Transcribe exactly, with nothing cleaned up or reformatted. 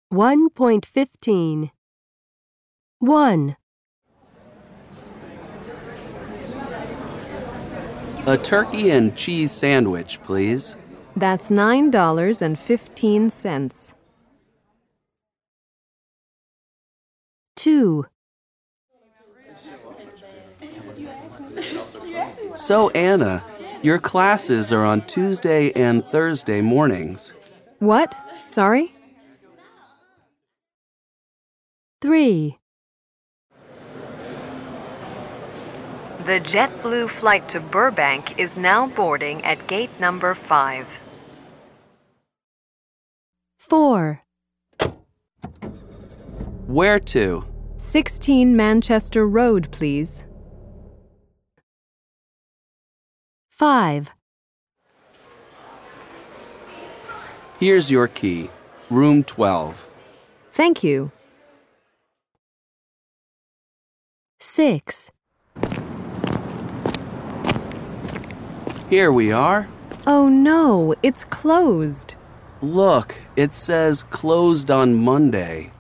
one point fifteen. one. A turkey and cheese sandwich, please. That's nine dollars and fifteen cents. two. So, Anna, your classes are on Tuesday and Thursday mornings. What? Sorry? three. The JetBlue flight to Burbank is now boarding at gate number five. four. Where to? sixteen Manchester Road, please. five. Here's your key. Room twelve. Thank you. six. Here we are. Oh no, it's closed. Look, it says closed on Monday.